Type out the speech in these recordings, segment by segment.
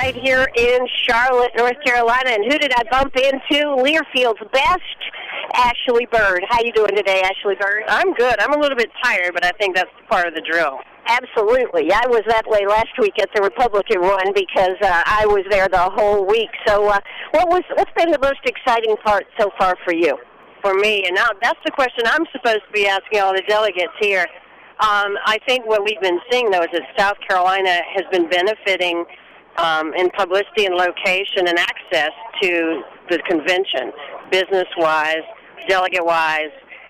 right here in Charlotte, North Carolina. And who did I bump into? Learfield's best, Ashley Bird. How you doing today, Ashley Bird? I'm good. I'm a little bit tired, but I think that's part of the drill. Absolutely. I was that way last week at the Republican one because I was there the whole week. So what's been the most exciting part so far for you? For me, and now that's the question I'm supposed to be asking all the delegates here. I think what we've been seeing, though, is that South Carolina has been benefiting in publicity and location and access to the convention, business-wise, delegate-wise,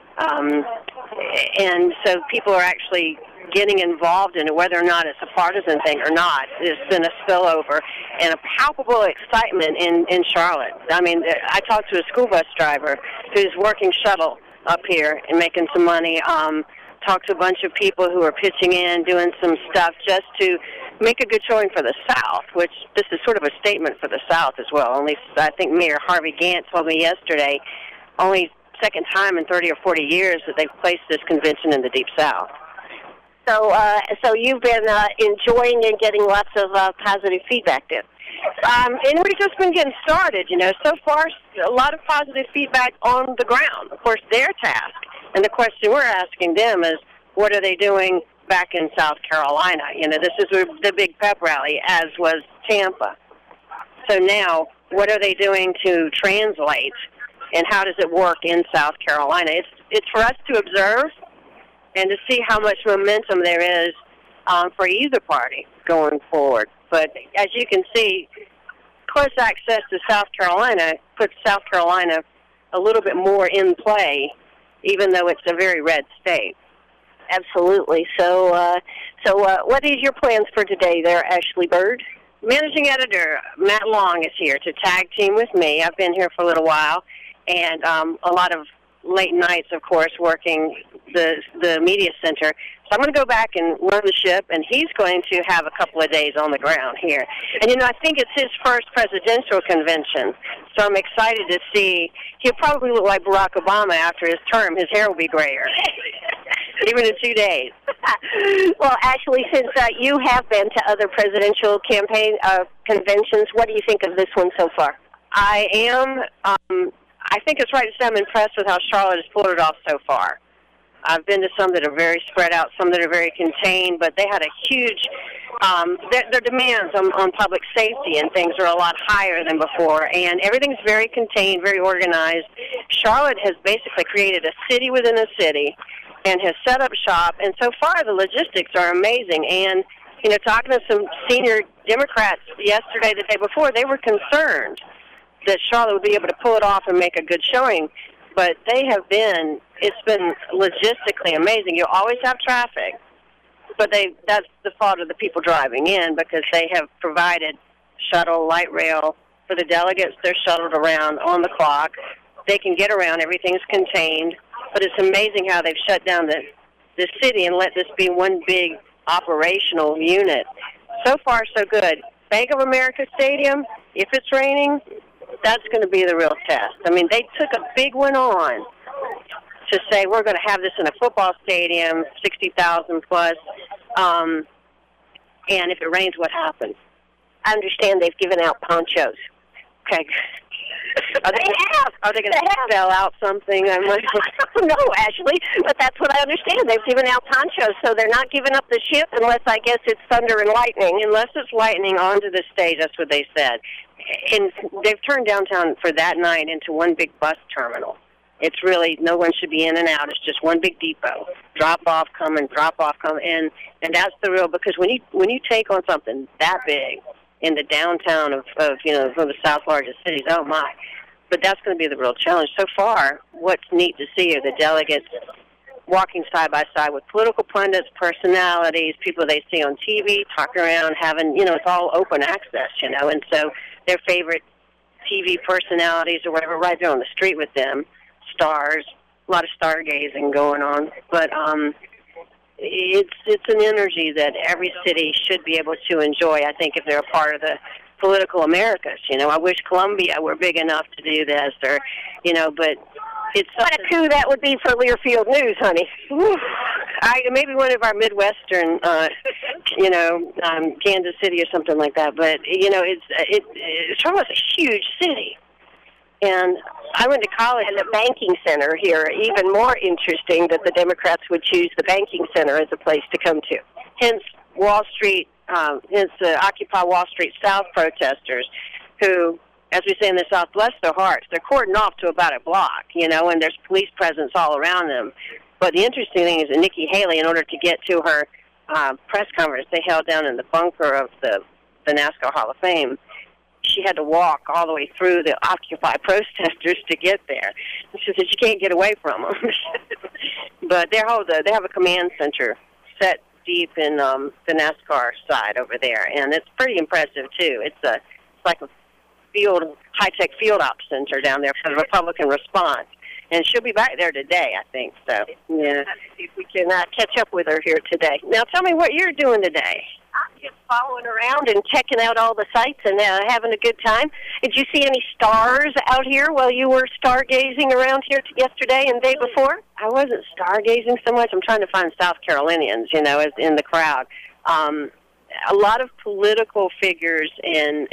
and so people are actually getting involved in it, whether or not it's a partisan thing or not. There's been a spillover and a palpable excitement in Charlotte. I mean, I talked to a school bus driver who's working shuttle up here and making some money. Talked to a bunch of people who are pitching in, doing some stuff just to make a good showing for the South, which this is sort of a statement for the South as well. Only, I think Mayor Harvey Gantt told me yesterday, only second time in 30 or 40 years that they've placed this convention in the Deep South. So you've been enjoying and getting lots of positive feedback then? And we've just been getting started, you know. So far, a lot of positive feedback on the ground. Of course, their task, and the question we're asking them is, what are they doing back in South Carolina? You know, this is the big pep rally, as was Tampa. So now, what are they doing to translate, and how does it work in South Carolina? It's for us to observe and to see how much momentum there is for either party going forward. But as you can see, close access to South Carolina puts South Carolina a little bit more in play, even though it's a very red state. Absolutely. So what is your plans for today there, Ashley Bird? Managing editor Matt Long is here to tag team with me. I've been here for a little while, and a lot of late nights, of course, working the media center. So I'm going to go back and run the ship, and he's going to have a couple of days on the ground here. And, you know, I think it's his first presidential convention, so I'm excited to see. He'll probably look like Barack Obama after his term. His hair will be grayer, even in 2 days. Well, actually, since you have been to other presidential campaign conventions, what do you think of this one so far? I think it's right to say I'm impressed with how Charlotte has pulled it off so far. I've been to some that are very spread out, some that are very contained, but they had a huge, their demands on public safety and things are a lot higher than before, and everything's very contained, very organized. Charlotte has basically created a city within a city and has set up shop, and so far the logistics are amazing. And, you know, talking to some senior Democrats yesterday, the day before, they were concerned that Charlotte would be able to pull it off and make a good showing. But it's been logistically amazing. You always have traffic, but that's the fault of the people driving in because they have provided shuttle, light rail for the delegates. They're shuttled around on the clock. They can get around. Everything's contained. But it's amazing how they've shut down the city and let this be one big operational unit. So far, so good. Bank of America Stadium, if it's raining, that's going to be the real test. I mean, they took a big one on to say we're going to have this in a football stadium, 60,000 plus, and if it rains, what happens? I understand they've given out ponchos. Okay. Are they going to sell out something? I'm like, no, Ashley, but that's what I understand. They've given out ponchos, so they're not giving up the ship unless, I guess, it's thunder and lightning. Unless it's lightning onto the stage, that's what they said. And they've turned downtown for that night into one big bus terminal. It's really, no one should be in and out. It's just one big depot. Drop off, come, and drop off, come. And that's the real, because when you take on something that big in the downtown of you know, one of the South's largest cities, oh my. But that's going to be the real challenge. So far, what's neat to see are the delegates walking side by side with political pundits, personalities, people they see on TV, talking around, having, you know, it's all open access, you know, and so their favorite TV personalities or whatever right there on the street with them, stars, a lot of stargazing going on. But it's an energy that every city should be able to enjoy, I think, if they're a part of the political Americas. You know, I wish Columbia were big enough to do this, or, you know, but it's what a coup that would be for Learfield News, honey. Maybe one of our Midwestern, Kansas City or something like that. But Charlotte's a huge city, and I went to college. And the banking center here, even more interesting that the Democrats would choose the banking center as a place to come to. Hence Wall Street, hence the Occupy Wall Street South protesters, who, as we say in the South, bless their hearts, they're cordoned off to about a block, and there's police presence all around them. But the interesting thing is that Nikki Haley, in order to get to her press conference they held down in the bunker of the NASCAR Hall of Fame, she had to walk all the way through the Occupy protesters to get there. She said you can't get away from them. But they have a command center set deep in the NASCAR side over there, and it's pretty impressive too. It's like a high-tech field ops center down there for the Republican response. And she'll be back there today, I think. So, yeah. See if we can catch up with her here today. Now, tell me what you're doing today. I'm just following around and checking out all the sites and having a good time. Did you see any stars out here while you were stargazing around here yesterday and the day before? I wasn't stargazing so much. I'm trying to find South Carolinians, as in the crowd. A lot of political figures and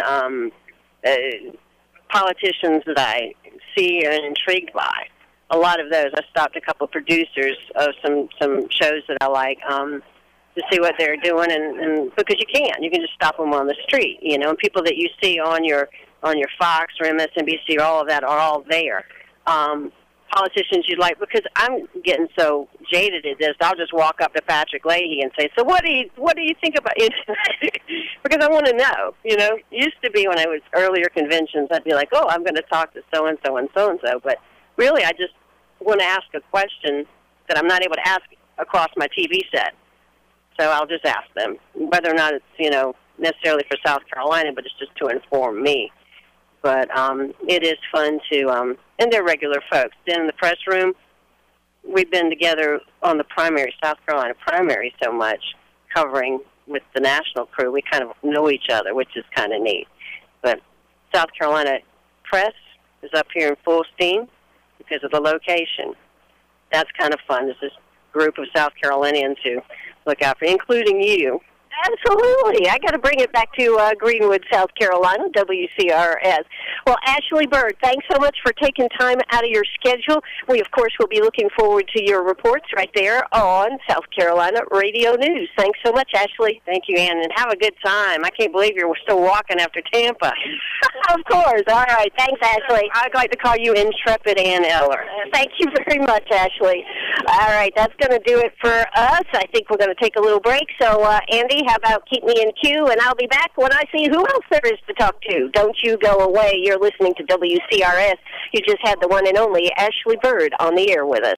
politicians that I see and intrigued by. A lot of those. I stopped a couple of producers of some shows that I like to see what they're doing, and because you can just stop them on the street, and people that you see on your Fox or MSNBC, all of that are all there. Politicians you like, because I'm getting so jaded at this, I'll just walk up to Patrick Leahy and say, so what do you think about it? Because I want to know, Used to be when I was earlier conventions, I'd be like, oh, I'm going to talk to so-and-so and so-and-so, but really I just want to ask a question that I'm not able to ask across my TV set. So I'll just ask them, whether or not it's, necessarily for South Carolina, but it's just to inform me. But it is fun to, and they're regular folks. Then in the press room, we've been together on the South Carolina primary so much, covering with the national crew. We kind of know each other, which is kind of neat. But South Carolina press is up here in full steam because of the location. That's kind of fun. There's this group of South Carolinians who look out for, including you. Absolutely. I got to bring it back to Greenwood, South Carolina, WCRS. Well, Ashley Bird, thanks so much for taking time out of your schedule. We, of course, will be looking forward to your reports right there on South Carolina Radio News. Thanks so much, Ashley. Thank you, Ann, and have a good time. I can't believe you're still walking after Tampa. Of course. All right. Thanks, Ashley. I'd like to call you Intrepid Ann Eller. Thank you very much, Ashley. All right. That's going to do it for us. I think we're going to take a little break. So, Andy, how about keep me in queue, and I'll be back when I see who else there is to talk to. Don't you go away. You're listening to WCRS. You just had the one and only Ashley Bird on the air with us.